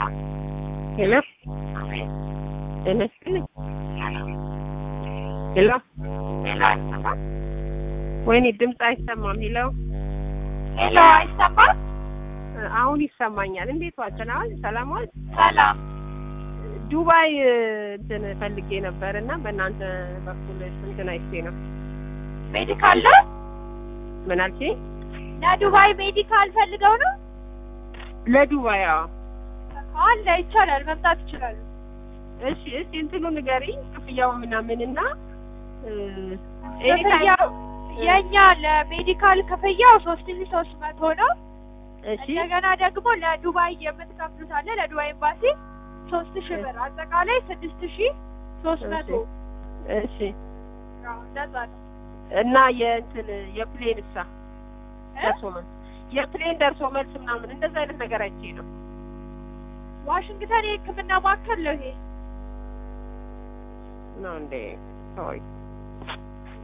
Hello? Hello? Hello? ወይኔ ድምጽ አይሰማም። ሄሎ አይሰማም? አሁን ይሰማኛል። እንዴት ዋልተናል? ሰላም ዋል? ሰላም። ዱባይ እንትን ፈልጌ ነበርና በእናንተ በኩል እንትን አይቼ ነው። ሜዲካል ነው? ምን አልከኝ? ለዱባይ ሜዲካል ፈልገው ነው? ለዱባይ አለ፣ ይቻላል፣ መምጣት ይችላል። እሺ እንትኑ ንገሪኝ፣ ክፍያው ምናምንና ክፍያው የኛ ለሜዲካል ክፍያው 3300 ነው። እሺ እንደገና ደግሞ ለዱባይ የምትከፍሉት አለ፣ ለዱባይ ኤምባሲ 3000 ብር፣ አጠቃላይ 6300። እሺ እንደዛ ነው። እና የእንትን የፕሌንሳ ደርሶ መልስ የፕሌን ደርሶ መልስ ምናምን እንደዛ አይነት ነገር አይቼ ነው። ዋሽንግተን የሕክምና ማዕከል ነው ይሄ ነው እንዴ? ሆይ